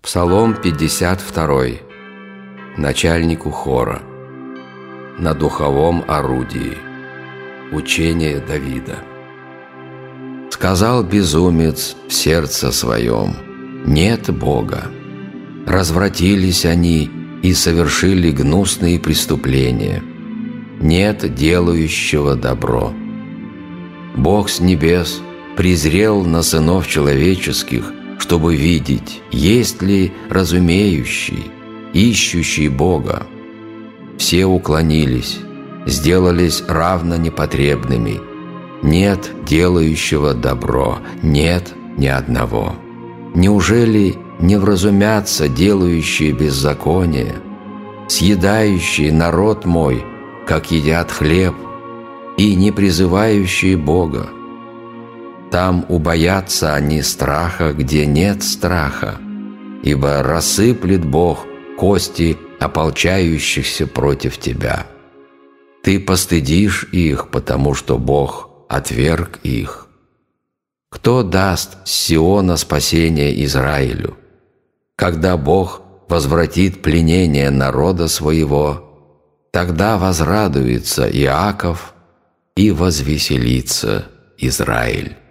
Псалом 52. Начальнику хора. На духовом орудии. Учение Давида. Сказал безумец в сердце своем: нет Бога. Развратились они и совершили гнусные преступления. Нет делающего добро. Бог с небес презрел на сынов человеческих, чтобы видеть, есть ли разумеющий, ищущий Бога. Все уклонились, сделались равно непотребными. Нет делающего добро, нет ни одного. Неужели не вразумятся делающие беззаконие, съедающие народ мой, как едят хлеб, и не призывающие Бога? Там убоятся они страха, где нет страха, ибо рассыплет Бог кости ополчающихся против тебя. Ты постыдишь их, потому что Бог отверг их. Кто даст с Сиона спасение Израилю? Когда Бог возвратит пленение народа своего, тогда возрадуется Иаков и возвеселится Израиль.